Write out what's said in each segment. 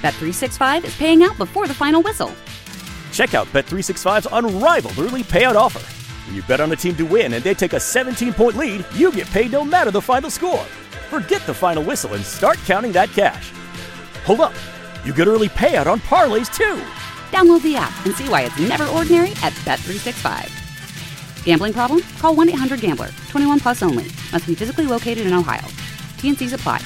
Bet365 is paying out before the final whistle. Check out Bet365's unrivaled early payout offer. When you bet on a team to win and they take a 17-point lead, you get paid no matter the final score. Forget the final whistle and start counting that cash. Hold up. You get early payout on parlays, too. Download the app and see why it's never ordinary at Bet365. Gambling problem? Call 1-800-GAMBLER. 21 plus only. Must be physically located in Ohio. T&Cs apply.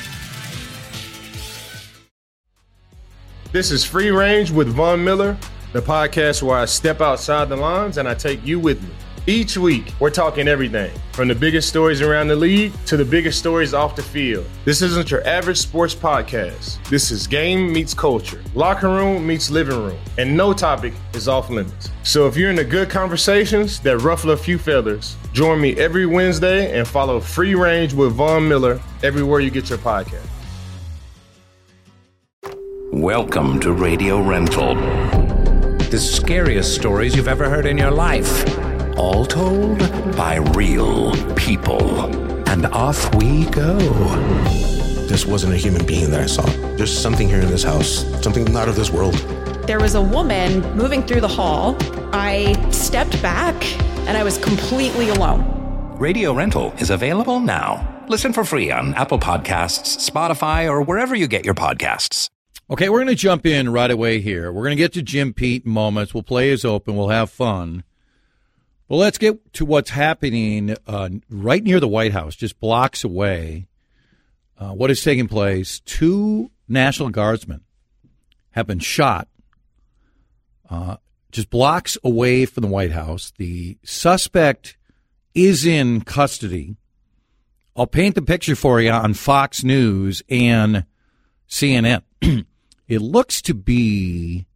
This is Free Range with Von Miller, the podcast where I step outside the lines and I take you with me. Each week, we're talking everything from the biggest stories around the league to the biggest stories off the field. This isn't your average sports podcast. This is game meets culture, locker room meets living room, and no topic is off limits. So if you're into good conversations that ruffle a few feathers, join me every Wednesday and follow Free Range with Von Miller everywhere you get your podcast. Welcome to Radio Rental. The scariest stories you've ever heard in your life. All told by real people. And off we go. This wasn't a human being that I saw. There's something here in this house, something not of this world. There was a woman moving through the hall. I stepped back and I was completely alone. Radio Rental is available now. Listen for free on Apple Podcasts, Spotify, or wherever you get your podcasts. Okay, we're going to jump in right away here. We're going to get to Jim Pete in moments. We'll play as open. We'll have fun. Well, let's get to what's happening right near the White House, just blocks away. What is taking place? 2 National Guardsmen have been shot just blocks away from the White House. The suspect is in custody. I'll paint the picture for you on Fox News and CNN. It looks to be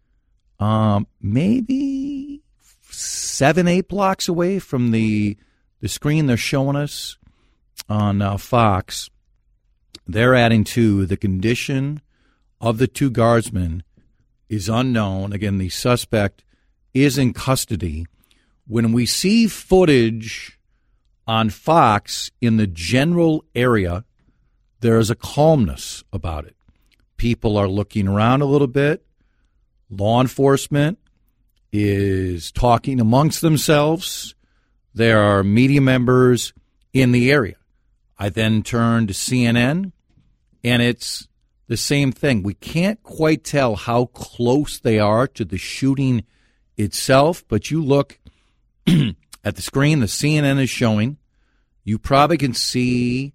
maybe 7-8 blocks away from the screen they're showing us on Fox. They're adding to the condition of the 2 guardsmen is unknown. Again, the suspect is in custody. When we see footage on Fox in the general area, there is a calmness about it. People are looking around a little bit. Law enforcement is talking amongst themselves. There are media members in the area. I then turn to CNN, and it's the same thing. We can't quite tell how close they are to the shooting itself, but you look at the screen the CNN is showing, you probably can see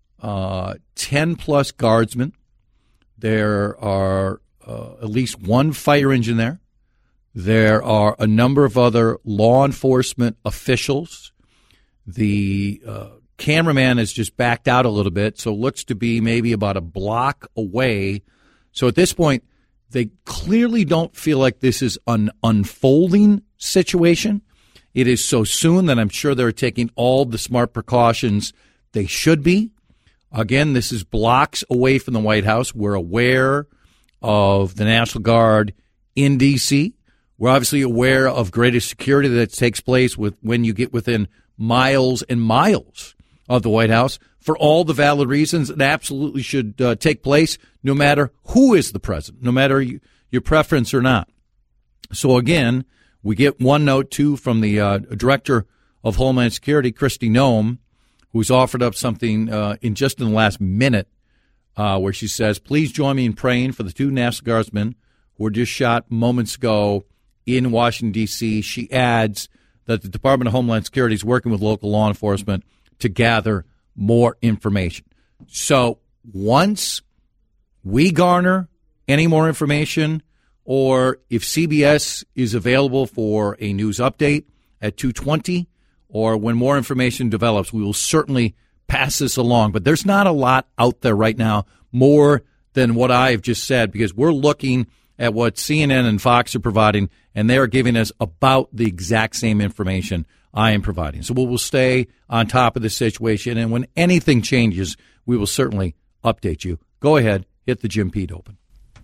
10-plus guardsmen. There are at least 1 fire engine there. There are a number of other law enforcement officials. The cameraman has just backed out a little bit, so it looks to be maybe about a block away. So at this point, they clearly don't feel like this is an unfolding situation. It is so soon that I'm sure they're taking all the smart precautions they should be. Again, this is blocks away from the White House. We're aware of the National Guard in D.C. We're obviously aware of greater security that takes place when you get within miles and miles of the White House. For all the valid reasons, it absolutely should take place no matter who is the president, no matter your preference or not. So, again, we get one note, too, from the Director of Homeland Security, Kristi Noem, who's offered up something in the last minute where she says, please join me in praying for the 2 National Guardsmen who were just shot moments ago in Washington, D.C. She adds that the Department of Homeland Security is working with local law enforcement to gather more information. So once we garner any more information, or if CBS is available for a news update at 2:20, or when more information develops, we will certainly pass this along. But there's not a lot out there right now, more than what I've just said, because we're looking at what CNN and Fox are providing, and they are giving us about the exact same information I am providing. So we will stay on top of the situation, and when anything changes, we will certainly update you. Go ahead, hit the Jim Pete Open.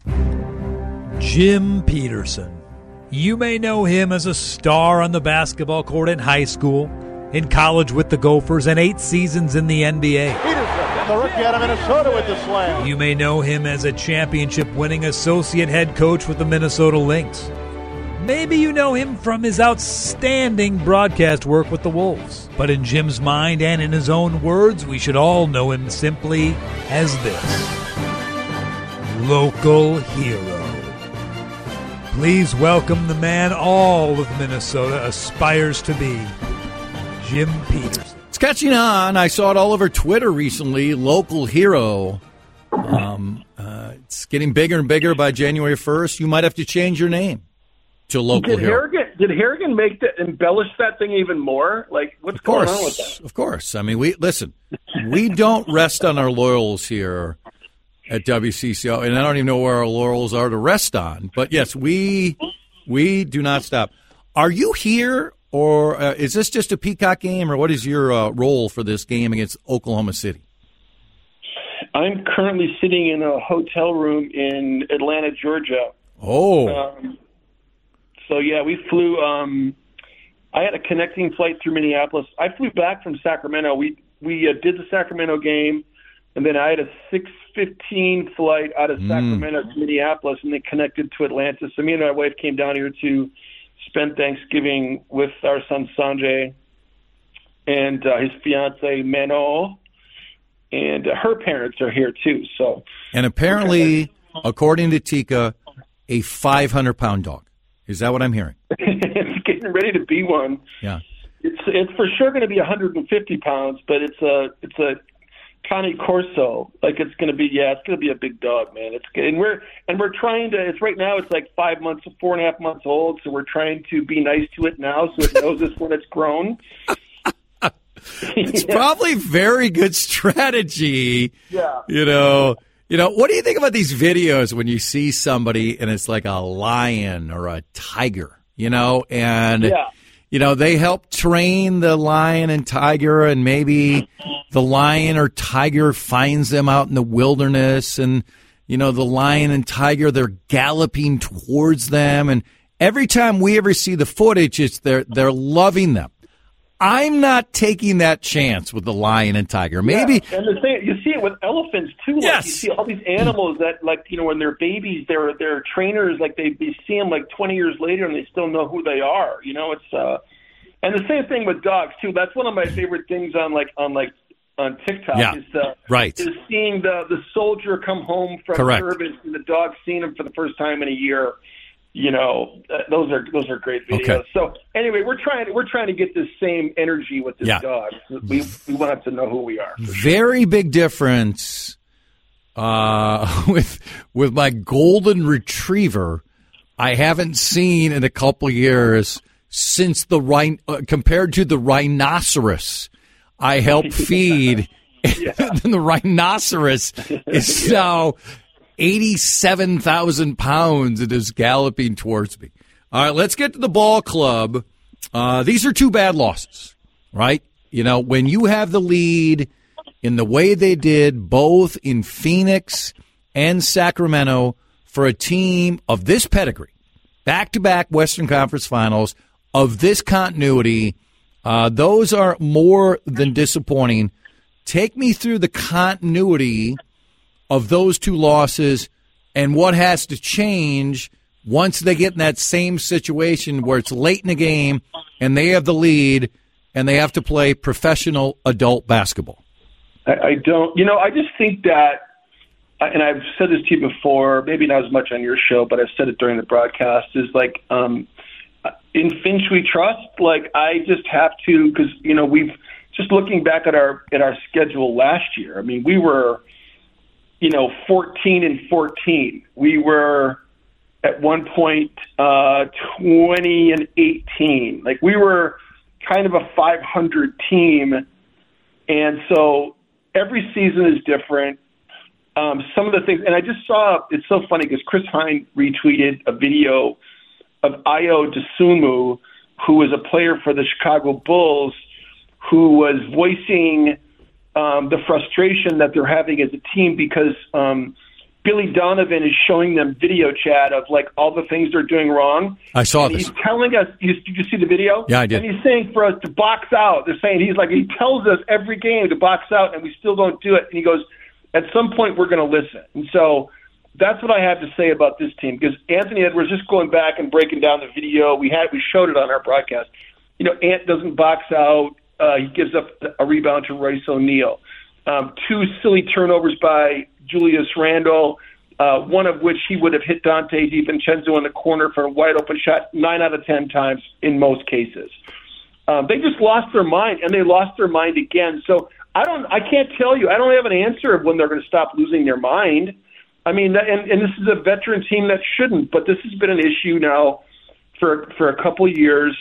Jim Peterson. You may know him as a star on the basketball court in high school, in college with the Gophers, and 8 seasons in the NBA. the rookie out of Minnesota with the slam. You may know him as a championship-winning associate head coach with the Minnesota Lynx. Maybe you know him from his outstanding broadcast work with the Wolves. But in Jim's mind and in his own words, we should all know him simply as this: local hero. Please welcome the man all of Minnesota aspires to be, Jim Peterson. It's catching on. I saw it all over Twitter recently. Local hero. It's getting bigger and bigger by January 1st. You might have to change your name to local hero. Did Harrigan embellish that thing even more? Like, what's going on with that? Of course. I mean, we don't rest on our laurels here at WCCO, and I don't even know where our laurels are to rest on. But yes, we do not stop. Are you here, or is this just a Peacock game, or what is your role for this game against Oklahoma City? I'm currently sitting in a hotel room in Atlanta, Georgia. Oh. So, yeah, we flew I had a connecting flight through Minneapolis. I flew back from Sacramento. We did the Sacramento game, and then I had a 6:15 flight out of Sacramento to Minneapolis, and then connected to Atlanta. So me and my wife came down here to spend Thanksgiving with our son Sanjay and his fiance Mano, and her parents are here too. So, and apparently, according to Tika, a 500-pound dog. Is that what I'm hearing? It's getting ready to be one. Yeah, it's for sure going to be 150 pounds, but it's a Cane Corso. Like it's going to be a big dog, man. It's good. And we're trying to. It's right now. It's like 4.5 months old. So we're trying to be nice to it now, so it knows us when it's grown. It's probably very good strategy. Yeah. You know, what do you think about these videos when you see somebody and it's like a lion or a tiger, and they help train the lion and tiger, and maybe the lion or tiger finds them out in the wilderness, and the lion and tiger, they're galloping towards them, and every time we ever see the footage, it's they're loving them. I'm not taking that chance with the lion and tiger. Maybe, and the thing, you see it with elephants too. Like, yes. You see all these animals that, when they're babies, they're trainers. Like they see them 20 years later, and they still know who they are. It's and the same thing with dogs too. That's one of my favorite things on TikTok. Yeah. Is seeing the soldier come home from service and the dog seeing him for the first time in a year. Those are great videos. Okay. So anyway, we're trying to get this same energy with this dog. We want it to know who we are. Very big difference with my golden retriever. I haven't seen in a couple of years since compared to the rhinoceros I helped feed. The rhinoceros is now 87,000 pounds and is galloping towards me. All right, let's get to the ball club. These are two bad losses, right? When you have the lead in the way they did both in Phoenix and Sacramento for a team of this pedigree, back-to-back Western Conference Finals, of this continuity, those are more than disappointing. Take me through the continuity of those two losses and what has to change once they get in that same situation where it's late in the game and they have the lead and they have to play professional adult basketball. I just think that, and I've said this to you before, maybe not as much on your show, but I've said it during the broadcast, is in Finch we trust. I just have to, because, we've just looking back at our schedule last year, I mean, we were 14-14. We were at one point 20-18. We were kind of a 500 team, and so every season is different. Some of the things, and I just saw, it's so funny because Chris Hine retweeted a video of Ayo Dosunmu, who was a player for the Chicago Bulls, who was voicing the frustration that they're having as a team because Billy Donovan is showing them video chat of like all the things they're doing wrong. I saw this. He's telling us. Did you see the video? Yeah, I did. And he's saying for us to box out. They're saying he tells us every game to box out, and we still don't do it. And he goes, at some point we're going to listen. And so that's what I have to say about this team, because Anthony Edwards, just going back and breaking down the video, we showed it on our broadcast. Ant doesn't box out. He gives up a rebound to Royce O'Neal. 2 silly turnovers by Julius Randle, one of which he would have hit Dante DiVincenzo in the corner for a wide open shot 9 out of 10 times in most cases. They just lost their mind, and they lost their mind again. So I can't tell you. I don't have an answer of when they're going to stop losing their mind. I mean, and this is a veteran team that shouldn't, but this has been an issue now for a couple of years.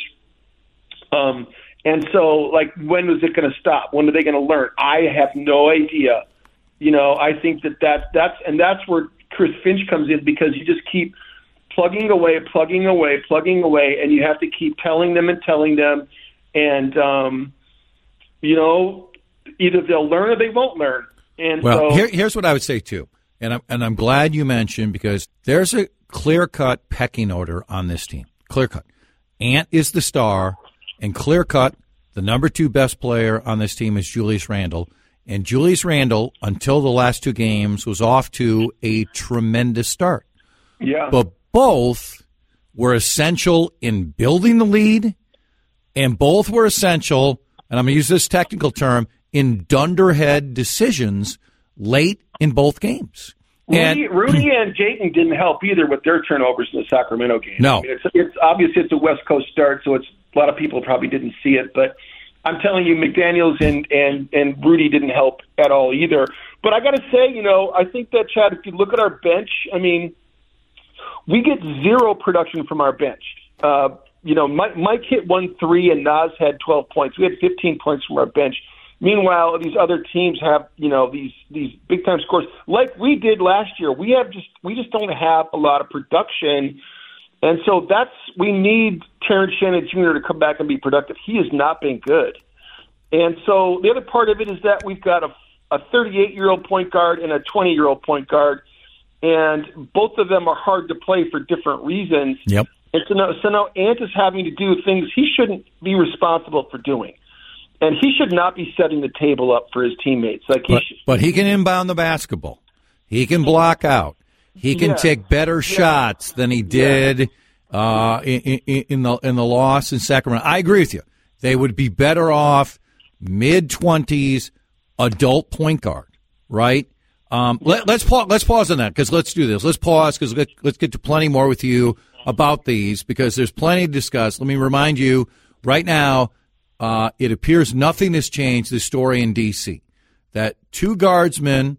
And so, like, when is it going to stop? When are they going to learn? I have no idea. I think that's where Chris Finch comes in, because you just keep plugging away, and you have to keep telling them. And, either they'll learn or they won't learn. And well, so here's what I would say, too. And I'm glad you mentioned, because there's a clear-cut pecking order on this team. Clear-cut. Ant is the star, and clear-cut, the number 2 best player on this team is Julius Randle. And Julius Randle, until the last 2 games, was off to a tremendous start. Yeah. But both were essential in building the lead, and both were essential, and I'm going to use this technical term, in dunderhead decisions late in both games. Rudy and Jayton didn't help either with their turnovers in the Sacramento game. No. I mean, it's obviously it's a West Coast start, so a lot of people probably didn't see it. But I'm telling you, McDaniels and Rudy didn't help at all either. But I got to say, I think that, Chad, if you look at our bench, I mean, we get 0 production from our bench. Mike hit 1 3 and Naz had 12 points. We had 15 points from our bench. Meanwhile, these other teams have, these big time scores like we did last year. We just don't have a lot of production, and so we need Terrence Shannon Jr. to come back and be productive. He has not been good, and so the other part of it is that we've got a 38-year-old point guard and a 20-year-old point guard, and both of them are hard to play for different reasons. Yep. And so now Ant is having to do things he shouldn't be responsible for doing. And he should not be setting the table up for his teteammates. But he can inbound the basketball. He can block out. He can take better shots than he did in the loss in Sacramento. I agree with you. They would be better off mid-20s adult point guard, right? Let's pause on that, because let's do this. Let's pause, because let's get to plenty more with you about these, because there's plenty to discuss. Let me remind you right now, it appears nothing has changed, this story in D.C., that 2 guardsmen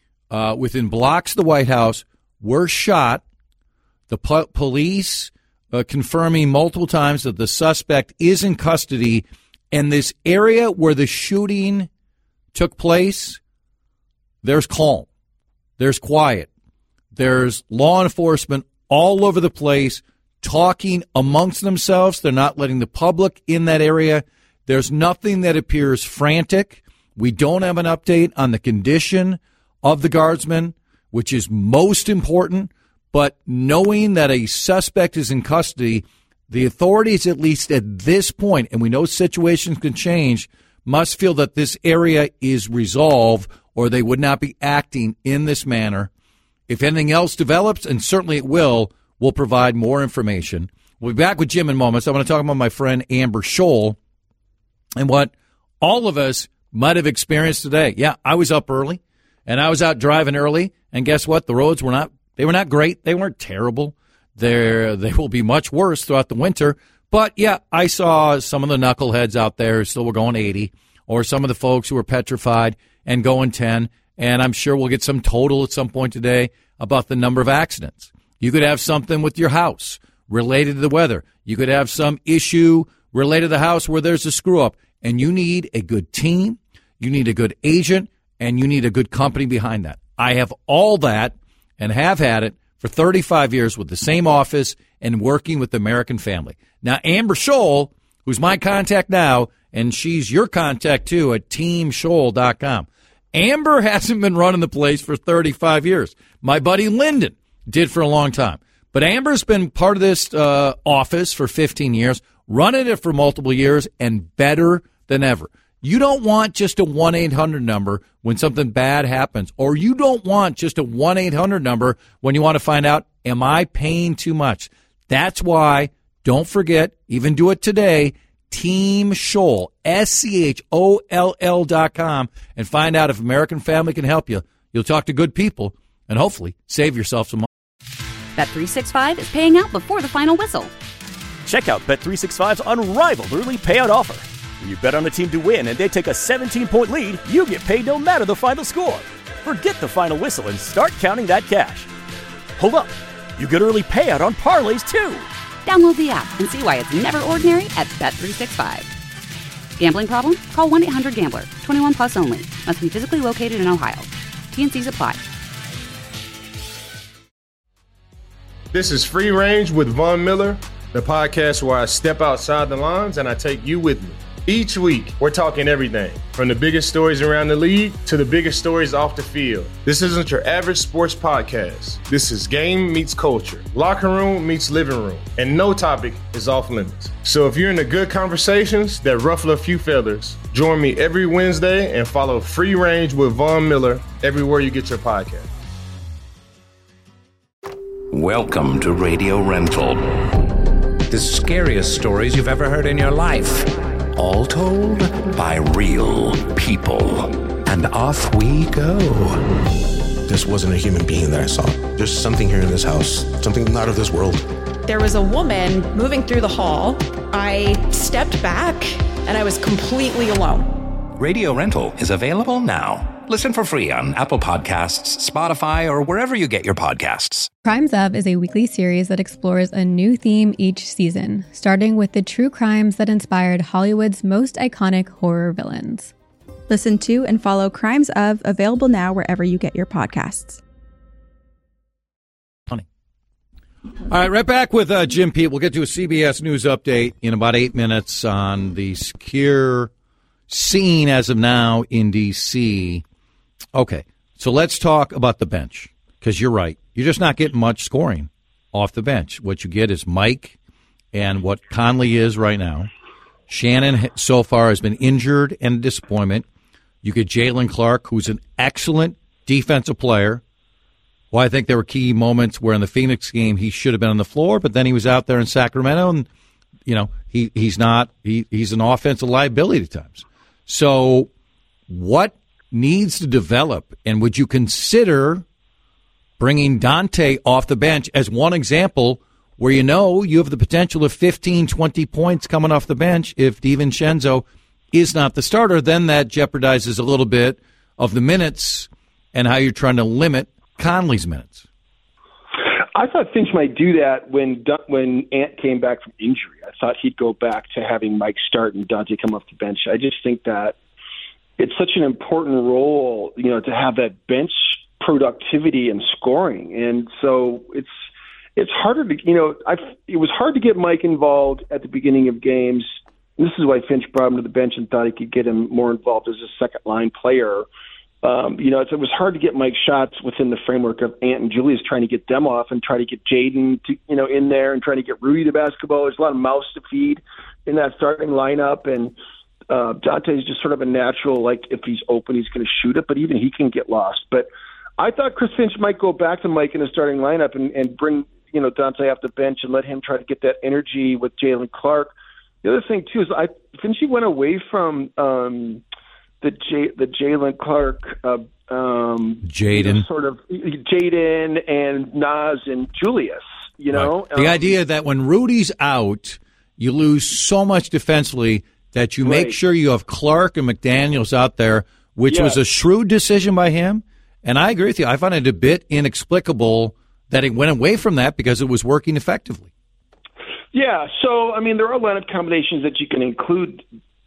within blocks of the White House were shot. The police confirming multiple times that the suspect is in custody, and this area where the shooting took place, there's calm, there's quiet, there's law enforcement all over the place talking amongst themselves. They're not letting the public in that area. There's nothing that appears frantic. We don't have an update on the condition of the guardsmen, which is most important. But knowing that a suspect is in custody, the authorities, at least at this point, and we know situations can change, must feel that this area is resolved, or they would not be acting in this manner. If anything else develops, and certainly it will, we'll provide more information. We'll be back with Jim in moments. I want to talk about my friend Amber Scholl and what all of us might have experienced today. Yeah, I was up early, and I was out driving early, and guess what? The roads were not great. They weren't terrible. They will be much worse throughout the winter. But, yeah, I saw some of the knuckleheads out there who still were going 80, or some of the folks who were petrified and going 10, and I'm sure we'll get some total at some point today about the number of accidents. You could have something with your house related to the weather. You could have some issue related to the house where there's a screw-up, and you need a good team, you need a good agent, and you need a good company behind that. I have all that and have had it for 35 years with the same office and working with the American family. Now, Amber Scholl, who's my contact now, and she's your contact too at teamscholl.com. Amber hasn't been running the place for 35 years. My buddy Lyndon did for a long time. But Amber's been part of this office for 15 years, running it for multiple years, and better than ever. You don't want just a 1-800 number when something bad happens, or you don't want just a 1-800 number when you want to find out, am I paying too much? That's why, don't forget, even do it today, Team Scholl, SCHOLL.com, and find out if American Family can help you. You'll talk to good people and hopefully save yourself some money. Bet365 is paying out before the final whistle. Check out Bet365's unrivaled early payout offer. When you bet on a team to win and they take a 17-point lead, you get paid no matter the final score. Forget the final whistle and start counting that cash. Hold up. You get early payout on parlays, too. Download the app and see why it's never ordinary at Bet365. Gambling problem? Call 1-800-GAMBLER. 21 plus only. Must be physically located in Ohio. T&Cs apply. This is Free Range with Von Miller, the podcast where I step outside the lines and I take you with me. Each week, we're talking everything from the biggest stories around the league to the biggest stories off the field. This isn't your average sports podcast. This is game meets culture, locker room meets living room, and no topic is off limits. So if you're into good conversations that ruffle a few feathers, join me every Wednesday and follow Free Range with Von Miller everywhere you get your podcast. Welcome to Radio Rental. The scariest stories you've ever heard in your life. All told by real people. And off we go. This wasn't a human being that I saw. There's something here in this house, something not of this world. There was a woman moving through the hall. I stepped back and I was completely alone. Radio Rental is available now. Listen for free on Apple Podcasts, Spotify, or wherever you get your podcasts. Crimes Of is a weekly series that explores a new theme each season, starting with the true crimes that inspired Hollywood's most iconic horror villains. Listen to and follow Crimes Of, available now wherever you get your podcasts. All right, right back with Jim Pete. We'll get to a CBS News update in about 8 minutes on the secure scene as of now in D.C. Okay, so let's talk about the bench, because you're right. You're just not getting much scoring off the bench. What you get is Mike and what Conley is right now. Shannon so far has been injured and a disappointment. You get Jalen Clark, who's an excellent defensive player. Well, I think there were key moments where in the Phoenix game he should have been on the floor, but then he was out there in Sacramento, and you know he's not. He's an offensive liability at times. So what needs to develop, and would you consider bringing Dante off the bench as one example where you know you have the potential of 15, 20 points coming off the bench if DiVincenzo is not the starter? Then that jeopardizes a little bit of the minutes and how you're trying to limit Conley's minutes. I thought Finch might do that when Ant came back from injury. I thought he'd go back to having Mike start and Dante come off the bench. I just think that it's such an important role, you know, to have that bench productivity and scoring. And so it's harder to, you know, it was hard to get Mike involved at the beginning of games. And this is why Finch brought him to the bench and thought he could get him more involved as a second line player. You know, it was hard to get Mike shots within the framework of Ant and Julius, trying to get them off and try to get Jaden to, you know, in there and trying to get Rudy to basketball. There's a lot of mouths to feed in that starting lineup, and Dante is just sort of a natural, like if he's open, he's going to shoot it, but even he can get lost. But I thought Chris Finch might go back to Mike in the starting lineup and bring, you know, Dante off the bench and let him try to get that energy with Jalen Clark. The other thing too is Finch went away from the Jalen Clark, Jaden, sort of Jaden and Nas and Julius. You know, right. The idea that when Rudy's out, you lose so much defensively that you make sure you have Clark and McDaniels out there, which was a shrewd decision by him. And I agree with you. I find it a bit inexplicable that he went away from that because it was working effectively. Yeah. So, I mean, there are lineup combinations that you can include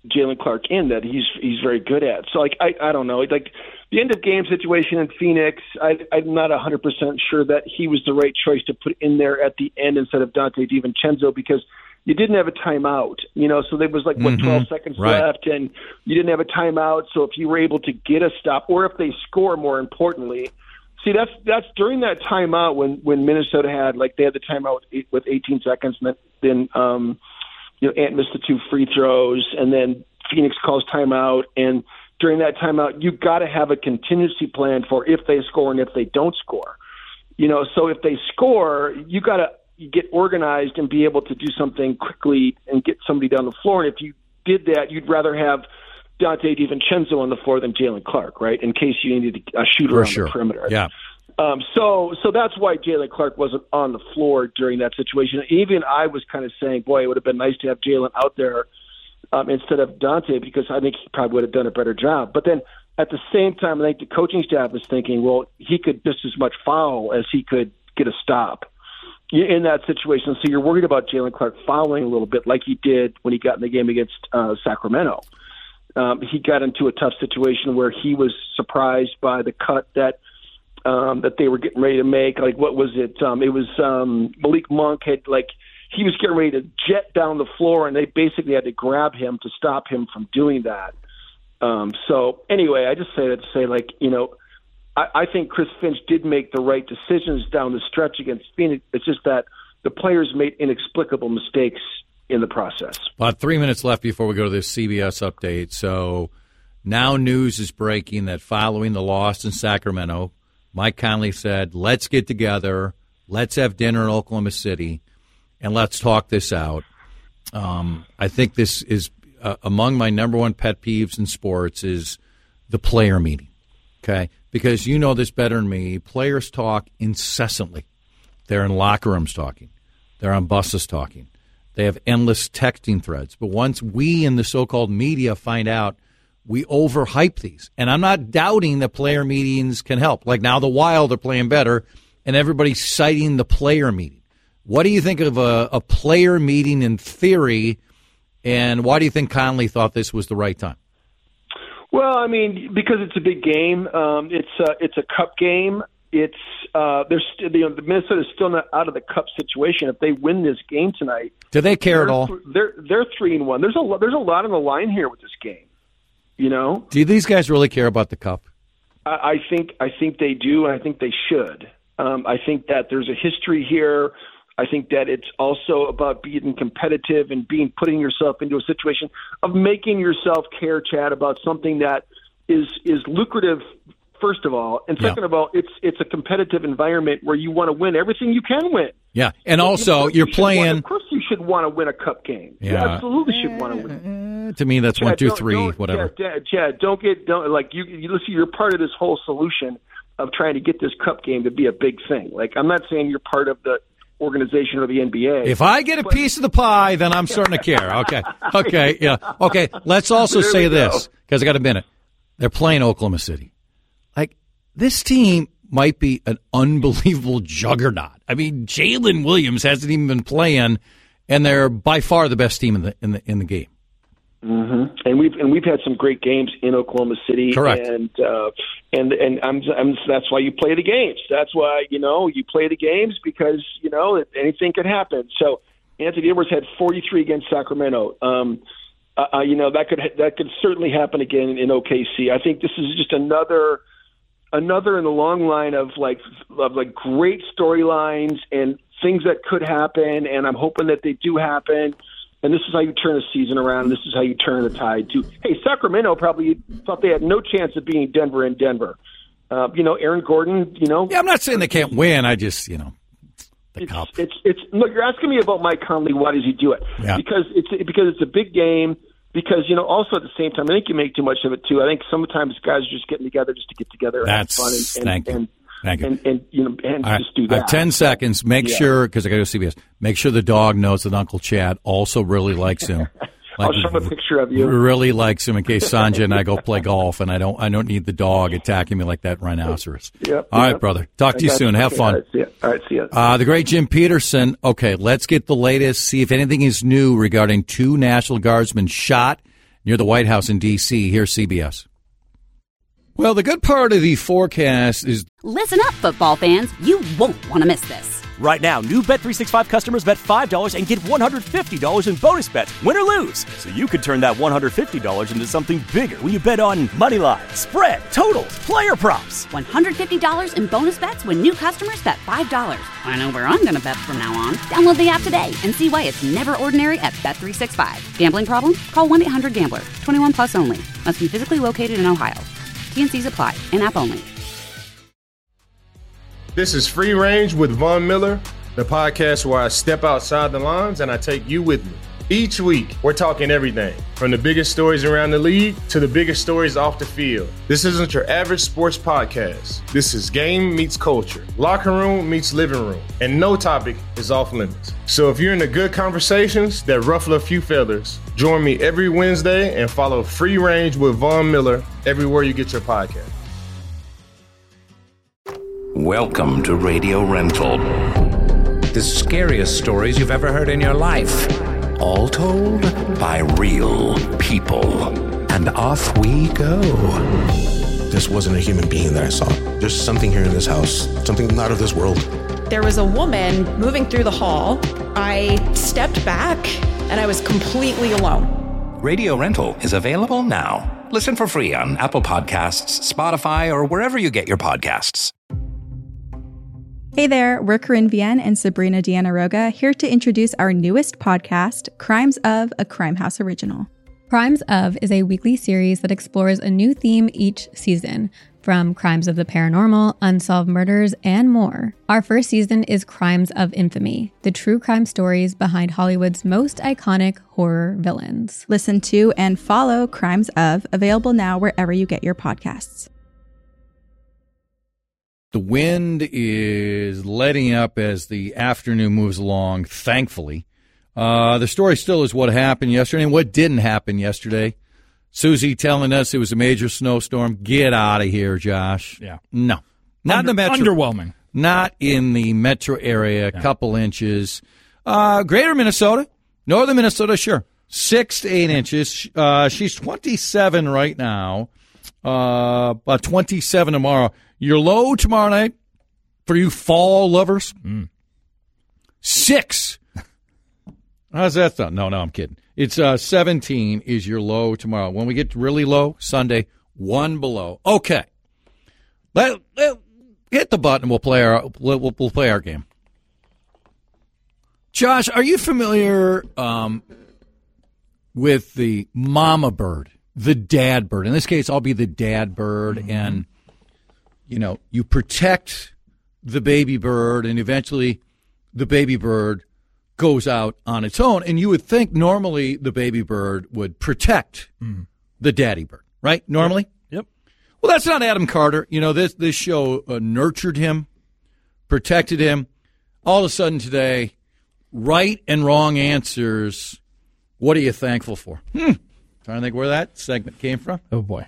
Jalen Clark in that he's very good at. So, like, I don't know. Like, the end-of-game situation in Phoenix, I'm not 100% sure that he was the right choice to put in there at the end instead of Dante DiVincenzo because you didn't have a timeout. So there was, 12 seconds left, and you didn't have a timeout. So if you were able to get a stop, or if they score, more importantly. See, that's during that timeout when Minnesota had, they had the timeout with 18 seconds, and then Ant missed the 2 free throws, and then Phoenix calls timeout, and during that timeout, you got to have a contingency plan for if they score and if they don't score. So if they score, you got to get organized and be able to do something quickly and get somebody down the floor. And if you did that, you'd rather have Dante DiVincenzo on the floor than Jalen Clark, right? In case you needed a shooter on the perimeter. Yeah. So that's why Jalen Clark wasn't on the floor during that situation. Even I was kind of saying, boy, it would have been nice to have Jalen out there instead of Dante, because I think he probably would have done a better job. But then at the same time, I think the coaching staff was thinking, well, he could just as much foul as he could get a stop in that situation. So you're worried about Jalen Clark fouling a little bit like he did when he got in the game against Sacramento. He got into a tough situation where he was surprised by the cut that they were getting ready to make. Like, what was it? It was Malik Monk had, he was getting ready to jet down the floor, and they basically had to grab him to stop him from doing that. So anyway, I just say that to say, I think Chris Finch did make the right decisions down the stretch against Phoenix. It's just that the players made inexplicable mistakes in the process. About 3 minutes left before we go to this CBS update. So now news is breaking that following the loss in Sacramento, Mike Conley said, let's get together, let's have dinner in Oklahoma City, and let's talk this out. I think this is among my number one pet peeves in sports is the player meeting, okay? Because you know this better than me. Players talk incessantly. They're in locker rooms talking. They're on buses talking. They have endless texting threads. But once we in the so-called media find out, we overhype these. And I'm not doubting that player meetings can help. Like now the Wild are playing better, and everybody's citing the player meeting. What do you think of a player meeting in theory, and why do you think Conley thought this was the right time? Well, I mean, because it's a big game. It's a cup game. It's the Minnesota's still not out of the cup situation. If they win this game tonight, do they care at all? They're 3-1. There's a lot on the line here with this game. Do these guys really care about the cup? I think they do, and I think they should. I think that there's a history here. I think that it's also about being competitive and putting yourself into a situation of making yourself care, Chad, about something that is lucrative, first of all, and second of all, it's a competitive environment where you want to win everything you can win. Yeah, and also you're playing. Of course, you should want to win a cup game. Yeah. You absolutely should want to win. To me, that's Chad, 1, 2, 3, whatever. Chad, don't you listen. You're part of this whole solution of trying to get this cup game to be a big thing. I'm not saying you're part of the organization or the NBA. If I get a piece of the pie, then I'm starting to care. Okay, yeah. Okay, let's also say this, because I got a minute. They're playing Oklahoma City. This team might be an unbelievable juggernaut. I mean, Jalen Williams hasn't even been playing, and they're by far the best team in the game. Mm-hmm. And we've had some great games in Oklahoma City. Correct. And that's why you play the games. That's why you play the games because anything could happen. So Anthony Edwards had 43 against Sacramento. That could certainly happen again in OKC. I think this is just another in the long line of great storylines and things that could happen. And I'm hoping that they do happen. And this is how you turn a season around. This is how you turn the tide to, hey, Sacramento probably thought they had no chance of beating Denver in Denver. Aaron Gordon, Yeah, I'm not saying they can't win. I just, the cup. Look, you're asking me about Mike Conley. Why does he do it? Yeah. Because it's a big game. Because, also at the same time, I think you make too much of it, too. I think sometimes guys are just getting together just to get together and have fun. Thank you. And right, just do that. 10 seconds. Make sure, because I got to go CBS, make sure the dog knows that Uncle Chad also really likes him. I'll show him a picture of you. Really likes him in case Sanjay and I go play golf, and I don't need the dog attacking me like that rhinoceros. All right, brother. Talk to you soon. Have fun. All right, see ya. The great Jim Peterson. Okay, let's get the latest, see if anything is new regarding 2 National Guardsmen shot near the White House in D.C. Here's CBS. Well, the good part of the forecast is... Listen up, football fans. You won't want to miss this. Right now, new Bet365 customers bet $5 and get $150 in bonus bets, win or lose. So you could turn that $150 into something bigger when you bet on money line, spread, totals, player props. $150 in bonus bets when new customers bet $5. I know where I'm going to bet from now on. Download the app today and see why it's never ordinary at Bet365. Gambling problem? Call 1-800-GAMBLER. 21 plus only. Must be physically located in Ohio. T&Cs apply. In-app only. This is Free Range with Von Miller, the podcast where I step outside the lines and I take you with me. Each week, we're talking everything from the biggest stories around the league to the biggest stories off the field. This isn't your average sports podcast. This is game meets culture, locker room meets living room, and no topic is off limits. So if you're into good conversations that ruffle a few feathers, join me every Wednesday and follow Free Range with Von Miller everywhere you get your podcast. Welcome to Radio Rental. The scariest stories you've ever heard in your life. All told by real people. And off we go. This wasn't a human being that I saw. There's something here in this house, something not of this world. There was a woman moving through the hall. I stepped back and I was completely alone. Radio Rental is available now. Listen for free on Apple Podcasts, Spotify, or wherever you get your podcasts. Hey there, we're Corinne Vienne and Sabrina Diana-Roga here to introduce our newest podcast, Crimes of, a Crime House original. Crimes of is a weekly series that explores a new theme each season, from crimes of the paranormal, unsolved murders, and more. Our first season is Crimes of Infamy, the true crime stories behind Hollywood's most iconic horror villains. Listen to and follow Crimes of, available now wherever you get your podcasts. The wind is letting up as the afternoon moves along, thankfully. The story still is what happened yesterday and what didn't happen yesterday. Susie telling us it was a major snowstorm. Get out of here, Josh. Yeah. No. Not in the metro. Underwhelming. Not in the metro area, a couple inches. Greater Minnesota, northern Minnesota, sure. 6 to 8 inches. She's 27 right now, about 27 tomorrow. Your low tomorrow night for you fall lovers? 6. How's that sound? No, I'm kidding. It's 17 is your low tomorrow. When we get really low, Sunday, 1 below. Okay. Let hit the button. We'll play our game. Josh, are you familiar with the mama bird, the dad bird? In this case, I'll be the dad bird, and you protect the baby bird, and eventually the baby bird goes out on its own. And you would think normally the baby bird would protect the daddy bird, right? Normally? Yep. Well, that's not Adam Carter. This show nurtured him, protected him. All of a sudden today, right and wrong answers. What are you thankful for? Trying to think where that segment came from. Oh, boy.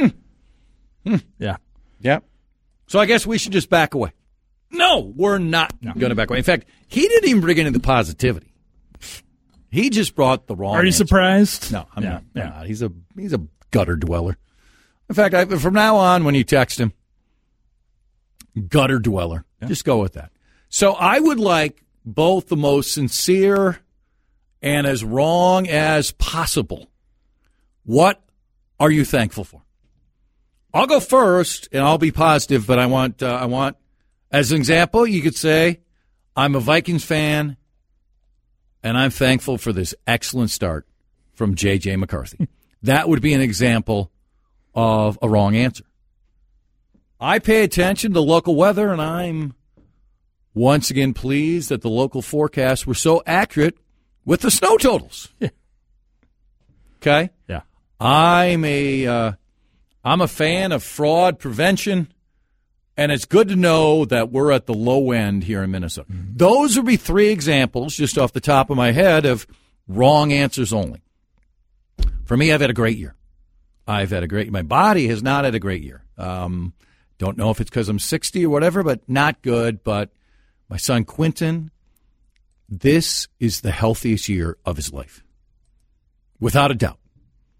Yeah. Yeah. So I guess we should just back away. No, we're not going to back away. In fact, he didn't even bring any of the positivity. He just brought the wrong Are you answer. surprised? No, I'm not. I'm not. He's a gutter dweller. In fact, from now on, when you text him, gutter dweller, just go with that. So I would like both the most sincere and as wrong as possible. What are you thankful for? I'll go first, and I'll be positive, but I want, as an example, you could say, I'm a Vikings fan, and I'm thankful for this excellent start from J.J. McCarthy. That would be an example of a wrong answer. I pay attention to local weather, and I'm once again pleased that the local forecasts were so accurate with the snow totals. Okay? Yeah. I'm a fan of fraud prevention, and it's good to know that we're at the low end here in Minnesota. Those would be 3 examples, just off the top of my head, of wrong answers only. For me, I've had a great year. My body has not had a great year. Don't know if it's because I'm 60 or whatever, but not good. But my son Quentin, this is the healthiest year of his life. Without a doubt.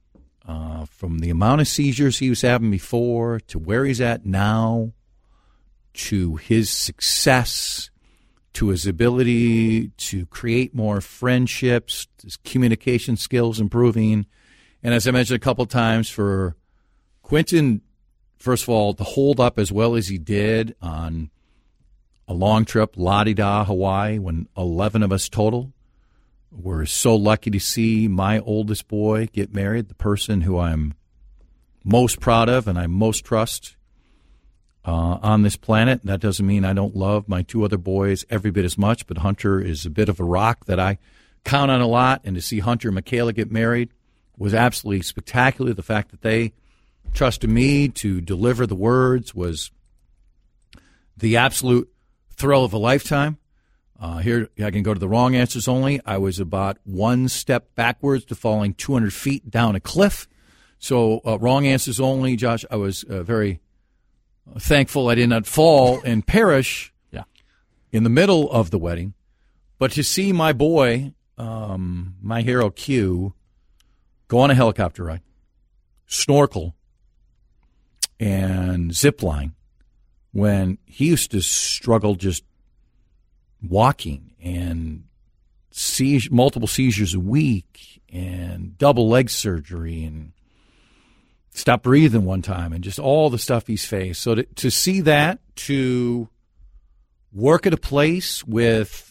from the amount of seizures he was having before to where he's at now, to his success, to his ability to create more friendships, his communication skills improving. And as I mentioned a couple of times, for Quentin, first of all, to hold up as well as he did on a long trip, La-di-da, Hawaii, when 11 of us total. We're so lucky to see my oldest boy get married, the person who I'm most proud of and I most trust on this planet. That doesn't mean I don't love my 2 other boys every bit as much, but Hunter is a bit of a rock that I count on a lot. And to see Hunter and Michaela get married was absolutely spectacular. The fact that they trusted me to deliver the words was the absolute thrill of a lifetime. Here, I can go to the wrong answers only. I was about 1 step backwards to falling 200 feet down a cliff. So wrong answers only, Josh. I was very thankful I did not fall and perish in the middle of the wedding. But to see my boy, my hero Q, go on a helicopter ride, snorkel, and zip line when he used to struggle just walking and multiple seizures a week and double leg surgery and stopped breathing one time and just all the stuff he's faced. So to see that, to work at a place with,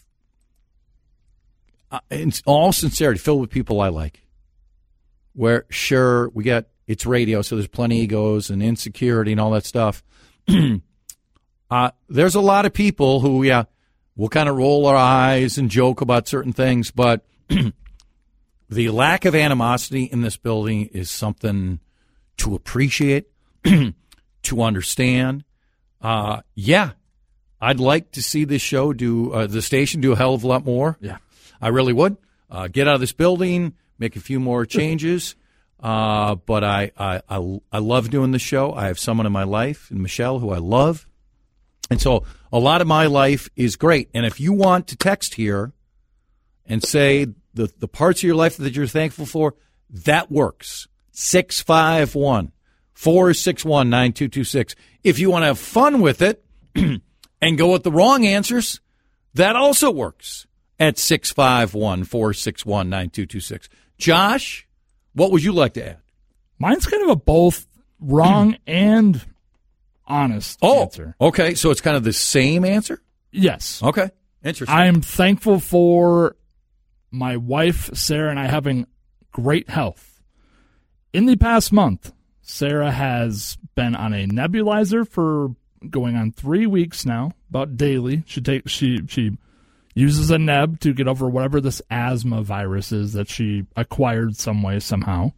in all sincerity, filled with people I like, where sure, it's radio, so there's plenty of egos and insecurity and all that stuff. There's a lot of people who, we'll kind of roll our eyes and joke about certain things, but the lack of animosity in this building is something to appreciate, to understand. I'd like to see this show the station do a hell of a lot more. Yeah, I really would. Get out of this building, make a few more changes. But I love doing the show. I have someone in my life, Michelle, who I love. And so a lot of my life is great. And if you want to text here and say the parts of your life that you're thankful for, that works. 651-461-9226. If you want to have fun with it and go with the wrong answers, that also works at 651-461-9226. Josh, what would you like to add? Mine's kind of a both wrong and honest answer. Okay, so it's kind of the same answer? Yes. Okay, interesting. I'm thankful for my wife, Sarah, and I having great health. In the past month, Sarah has been on a nebulizer for going on 3 weeks now, about daily. She uses a neb to get over whatever this asthma virus is that she acquired some way, somehow.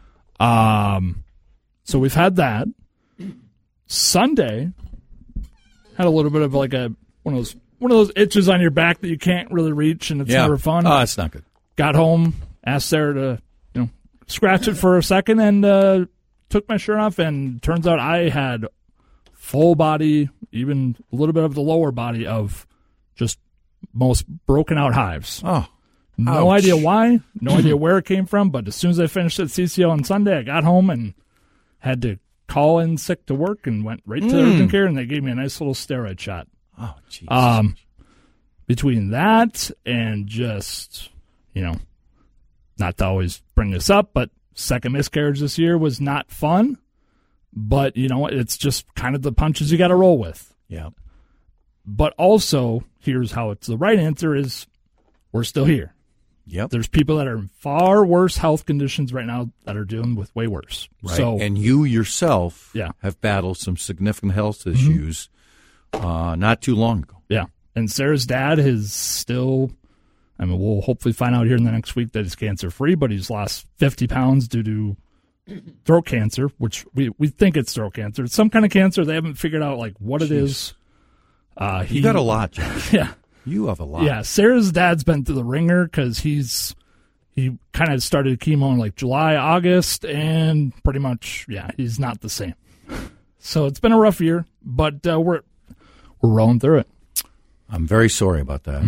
So we've had that. Sunday, had a little bit of like one of those itches on your back that you can't really reach, and it's never fun. Oh, it's not good. Got home, asked Sarah to scratch it for a second, and took my shirt off, and turns out I had full body, even a little bit of the lower body of just most broken out hives. Oh, no idea why, no idea where it came from, but as soon as I finished at CCO on Sunday, I got home and had to call in sick to work and went right to urgent care, and they gave me a nice little steroid shot. Oh, jeez. Between that and just, not to always bring this up, but second miscarriage this year was not fun. But, it's just kind of the punches you got to roll with. Yeah. But also, here's how it's the right answer is we're still here. Yep. There's people that are in far worse health conditions right now that are dealing with way worse. Right. So, and you yourself have battled some significant health issues not too long ago. Yeah. And Sarah's dad is still, we'll hopefully find out here in the next week that he's cancer-free, but he's lost 50 pounds due to throat cancer, which we think it's throat cancer. It's some kind of cancer. They haven't figured out what it is. You got a lot, John. Yeah. You have a lot. Yeah, Sarah's dad's been through the ringer because he kind of started chemo in July, August, and pretty much, he's not the same. So it's been a rough year, but we're rolling through it. I'm very sorry about that.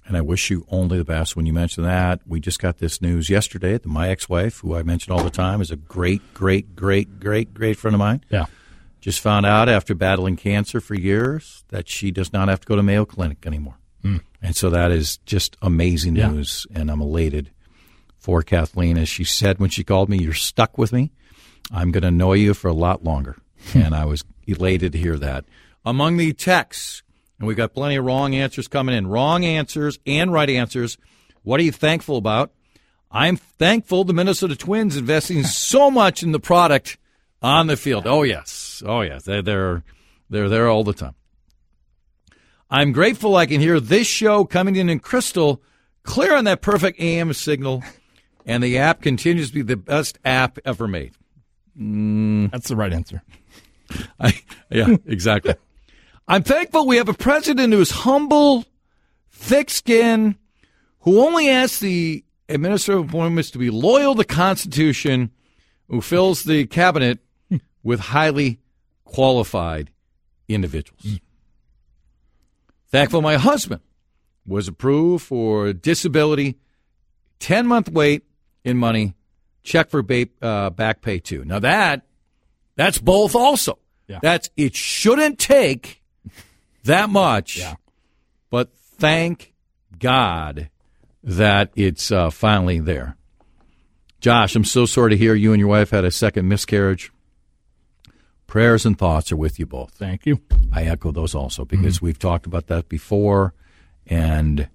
And I wish you only the best. When you mentioned that, we just got this news yesterday that my ex-wife, who I mention all the time, is a great friend of mine. Yeah. Just found out after battling cancer for years that she does not have to go to Mayo Clinic anymore. And so that is just amazing news, and I'm elated for Kathleen. As she said when she called me, you're stuck with me. I'm going to annoy you for a lot longer. And I was elated to hear that. Among the texts, and we've got plenty of wrong answers coming in, wrong answers and right answers. What are you thankful about? I'm thankful the Minnesota Twins investing so much in the product on the field. Oh, yes. They're there all the time. I'm grateful I can hear this show coming in crystal clear on that perfect AM signal, and the app continues to be the best app ever made. That's the right answer. Yeah, exactly. I'm thankful we have a president who is humble, thick-skinned, who only asks the administrative appointments to be loyal to the Constitution, who fills the cabinet with highly qualified individuals. Thankful my husband was approved for disability, 10-month wait in money, check for back pay too. Now that's both also. Yeah. It shouldn't take that much, but thank God that it's finally there. Josh, I'm so sorry to hear you and your wife had a second miscarriage. Prayers and thoughts are with you both. Thank you. I echo those also because we've talked about that before, and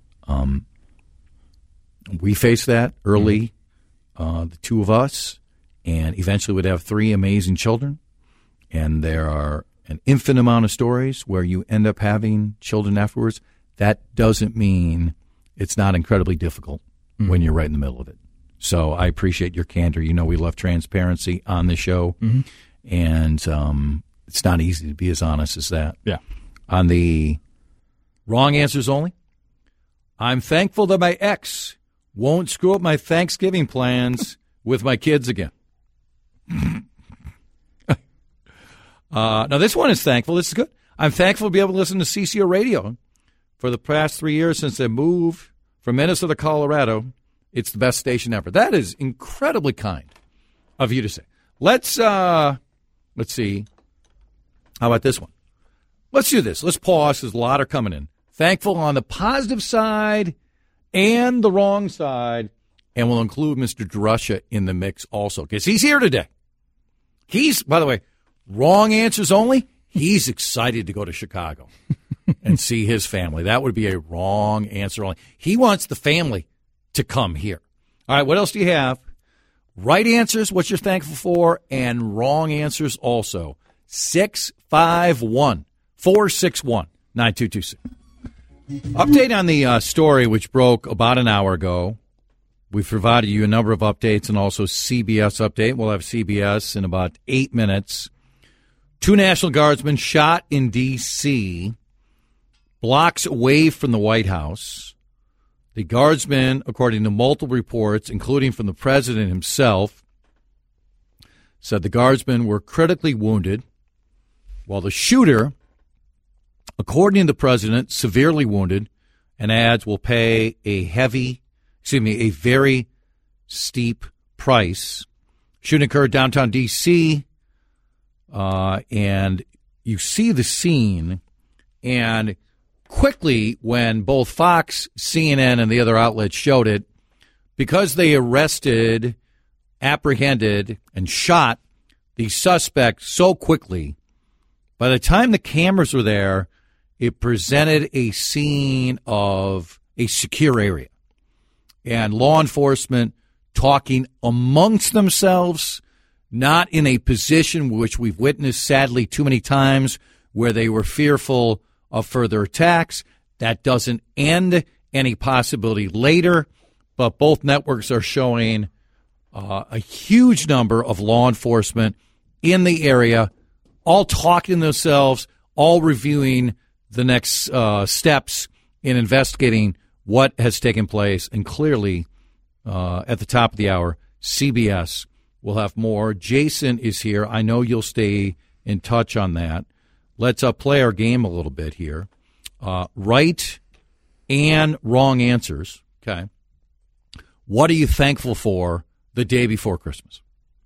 we faced that early, the two of us, and eventually would have 3 amazing children. And there are an infinite amount of stories where you end up having children afterwards. That doesn't mean it's not incredibly difficult when you're right in the middle of it. So I appreciate your candor. You know we love transparency on the show. And it's not easy to be as honest as that. Yeah. On the wrong answers only, I'm thankful that my ex won't screw up my Thanksgiving plans with my kids again. Now, this one is thankful. This is good. I'm thankful to be able to listen to CCO Radio for the past 3 years since I moved from Minnesota to Colorado. It's the best station ever. That is incredibly kind of you to say. Let's see. How about this one? Let's do this. Let's pause because a lot are coming in. Thankful on the positive side and the wrong side. And we'll include Mr. DeRusha in the mix also because he's here today. He's, by the way, wrong answers only. He's excited to go to Chicago and see his family. That would be a wrong answer only. He wants the family to come here. All right, what else do you have? Right answers, what you're thankful for, and wrong answers also. 651-461-9226. Update on the story which broke about an hour ago. We've provided you a number of updates and also CBS update. We'll have CBS in about 8 minutes. 2 National Guardsmen shot in D.C., blocks away from the White House. The Guardsmen, according to multiple reports, including from the president himself, said the Guardsmen were critically wounded, while the shooter, according to the president, severely wounded, and adds will pay a very steep price. Shooting occurred downtown D.C., and you see the scene, and quickly when both Fox, CNN, and the other outlets showed it, because they arrested, apprehended, and shot the suspect so quickly, by the time the cameras were there, it presented a scene of a secure area. And law enforcement talking amongst themselves, not in a position which we've witnessed sadly too many times where they were fearful of further attacks. That doesn't end any possibility later, but both networks are showing a huge number of law enforcement in the area, all talking to themselves, all reviewing the next steps in investigating what has taken place. And clearly, at the top of the hour, CBS will have more. Jason is here. I know you'll stay in touch on that. Let's play our game a little bit here. Right and wrong answers. Okay. What are you thankful for the day before Christmas?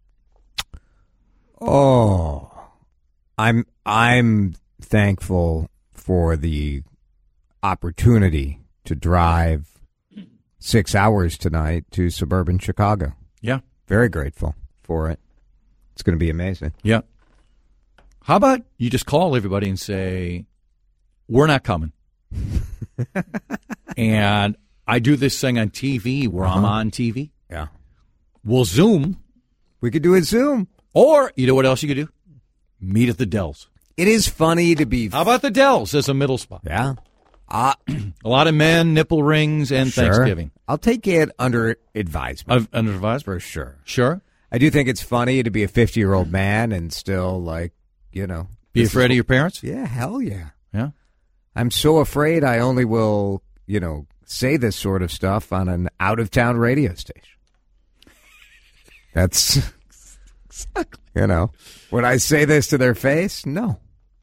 Oh, I'm thankful for the opportunity to drive 6 hours tonight to suburban Chicago. Yeah. Very grateful for it. It's going to be amazing. Yeah. How about you just call everybody and say, we're not coming. And I do this thing on TV where I'm on TV. Yeah. We'll Zoom. We could do a Zoom. Or, you know what else you could do? Meet at the Dells. It is funny to be... How about the Dells as a middle spot? Yeah. A lot of men, nipple rings, and Sure. Thanksgiving. I'll take it under advisement. Under advisement? For sure. Sure. I do think it's funny to be a 50-year-old man and still, like, you know... Be afraid of your parents? Yeah, hell yeah. Yeah. I'm so afraid I only will, you know, say this sort of stuff on an out-of-town radio station. That's... Exactly. You know, would I say this to their face? No.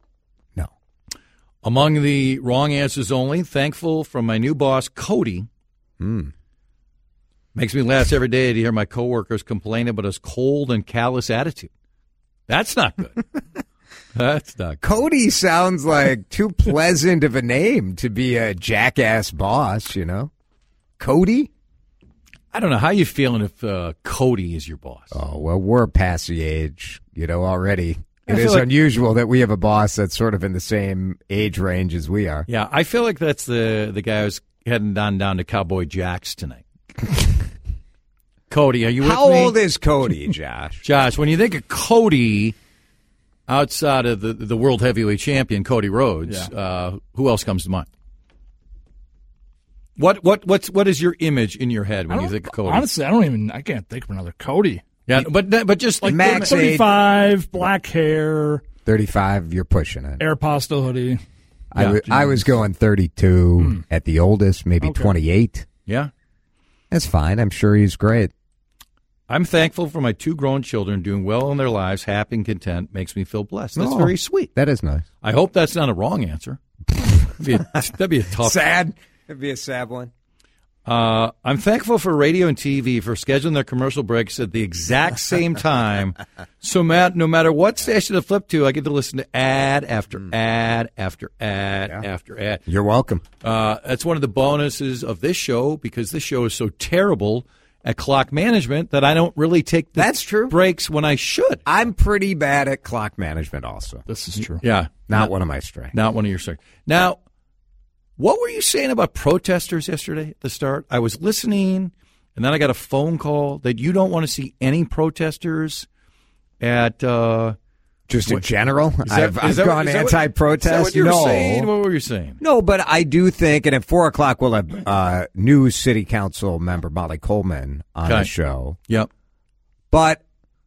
Among the wrong answers only, thankful from my new boss, Cody. Makes me laugh every day to hear my coworkers complain about his cold and callous attitude. That's not good. That's not good. Cody sounds like too pleasant of a name to be a jackass boss, you know? Cody? I don't know. How you feeling if Cody is your boss? Oh, well, we're past the age, you know, already. I It feel is like- unusual that we have a boss that's sort of in the same age range as we are. Yeah, I feel like that's the guy who's heading down to Cowboy Jack's tonight. Cody, are you with me? How old is Cody, Josh? Josh, when you think of Cody, outside of the world heavyweight champion, Cody Rhodes, who else comes to mind? What is your image in your head when you think of Cody? Honestly, I can't think of another Cody. Yeah, but just Like Max 35, black hair, 35, you're pushing it. Aeropostale hoodie. I was going 32 at the oldest, maybe Okay. 28. Yeah. That's fine. I'm sure he's great. I'm thankful for my 2 grown children doing well in their lives, happy and content. Makes me feel blessed. That's Oh, very sweet. That is nice. I hope that's not a wrong answer. That'd be a tough. Sad. It'd be a sad one. I'm thankful for radio and TV for scheduling their commercial breaks at the exact same time. So, Matt, no matter what station I flip to, I get to listen to ad after ad after ad after ad. You're welcome. That's one of the bonuses of this show because this show is so terrible at clock management that I don't really take the breaks when I should. I'm pretty bad at clock management also. This is true. Yeah. Not one of my strengths. Not one of your strengths. Now, what were you saying about protesters yesterday at the start? I was listening, and then I got a phone call that you don't want to see any protesters at... Just in general? I've is that gone what- anti-protest? Is that what you were No. saying? What were you saying? No, but I do think, and at 4 o'clock we'll have new city council member Molly Coleman on the show. Yep. But...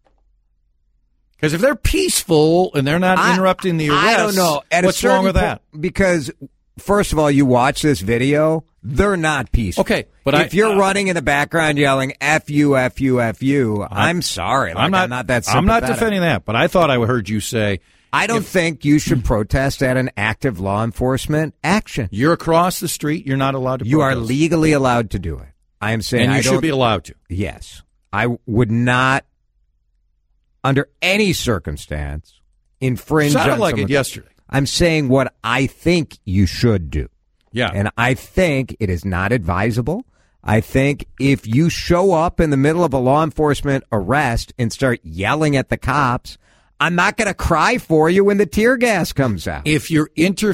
Because if they're peaceful and they're not interrupting the arrest, I don't know. At a what's wrong certain with that? Because, first of all, you watch this video, they're not peaceful. Okay, but if you're running in the background yelling F you, F you, F you, I'm sorry. Like, I'm not that sympathetic. I'm not defending that, but I thought I heard you say... I don't think you should protest at an active law enforcement action. You're across the street. You're not allowed to protest. You are legally allowed to do it. I am saying And you I should don't- be allowed to. Yes. I would not, under any circumstance, infringe Sounded on like it someone's- yesterday. I'm saying what I think you should do. Yeah. And I think it is not advisable. I think if you show up in the middle of a law enforcement arrest and start yelling at the cops, I'm not going to cry for you when the tear gas comes out. If you're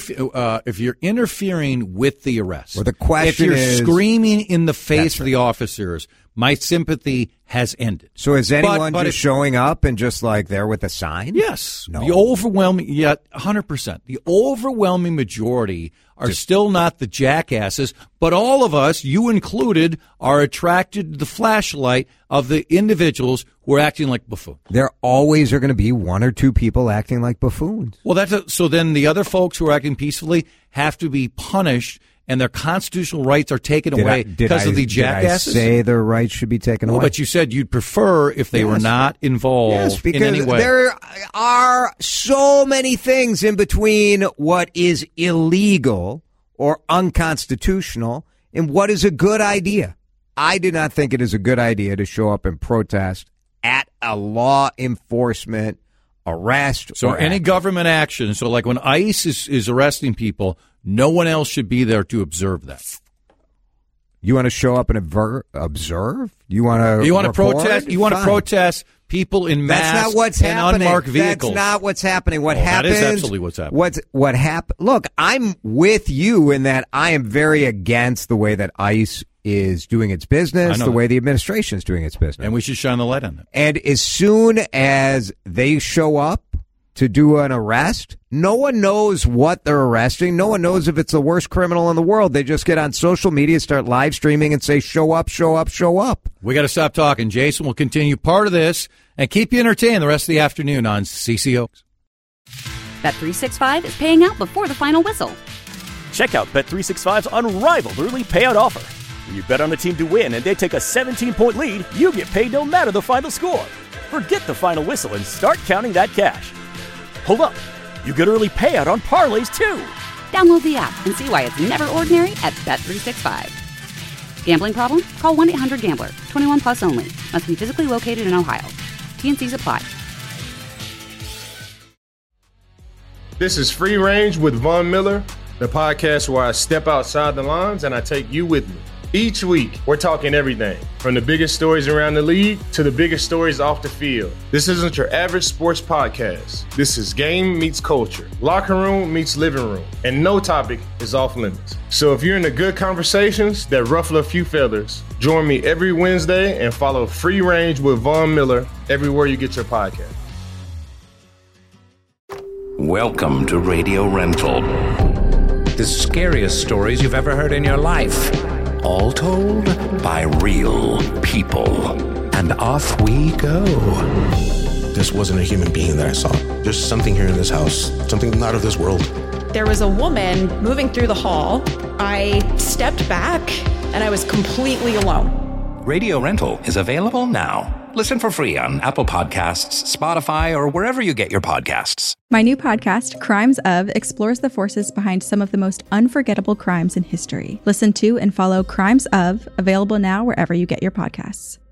interfering with the arrest, Well, the question if you're is- screaming in the face of the officers, my sympathy has ended. So is anyone But just if- showing up and just like there with a sign? Yes. No. The overwhelming, 100%. The overwhelming majority are still not the jackasses, but all of us, you included, are attracted to the flashlight of the individuals who are acting like buffoons. There always are going to be 1 or 2 people acting like buffoons. Well, so then the other folks who are acting peacefully have to be punished, and their constitutional rights are taken away because of the jackasses. Did I say their rights should be taken Well, away? but you said you'd prefer if they were not involved Yes, because in any way. there are so many things in between what is illegal or unconstitutional in what is a good idea. I do not think it is a good idea to show up and protest at a law enforcement arrest. So or any action. government action, so like when ICE is arresting people, no one else should be there to observe that. You want to show up and observe? You want to protest? You want to protest people in masks? That's not what's and happening. Unmarked vehicles. That's not what's happening. What happens? That is absolutely what's happening. What happened? Look, I'm with you in that I am very against the way that ICE is doing its business, the way the administration is doing its business. And we should shine the light on that. And as soon as they show up to do an arrest, no one knows what they're arresting. No one knows if it's the worst criminal in the world. They just get on social media, start live streaming, and say, show up, show up, show up. We got to stop talking. Jason will continue part of this and keep you entertained the rest of the afternoon on CCO. Bet365 is paying out before the final whistle. Check out Bet365's unrivaled early payout offer. When you bet on a team to win and they take a 17-point lead, you get paid no matter the final score. Forget the final whistle and start counting that cash. Hold up. You get early payout on parlays, too. Download the app and see why it's never ordinary at Bet365. Gambling problem? Call 1-800-GAMBLER. 21 plus only. Must be physically located in Ohio. T&Cs apply. This is Free Range with Von Miller, the podcast where I step outside the lines and I take you with me. Each week, we're talking everything from the biggest stories around the league to the biggest stories off the field. This isn't your average sports podcast. This is game meets culture, locker room meets living room, and no topic is off limits. So if you're into good conversations that ruffle a few feathers, join me every Wednesday and follow Free Range with Von Miller everywhere you get your podcast. Welcome to Radio Rental. The scariest stories you've ever heard in your life. All told by real people. And off we go. This wasn't a human being that I saw. There's something here in this house, something not of this world. There was a woman moving through the hall. I stepped back and I was completely alone. Radio Rental is available now. Listen for free on Apple Podcasts, Spotify, or wherever you get your podcasts. My new podcast, Crimes Of, explores the forces behind some of the most unforgettable crimes in history. Listen to and follow Crimes Of, available now wherever you get your podcasts.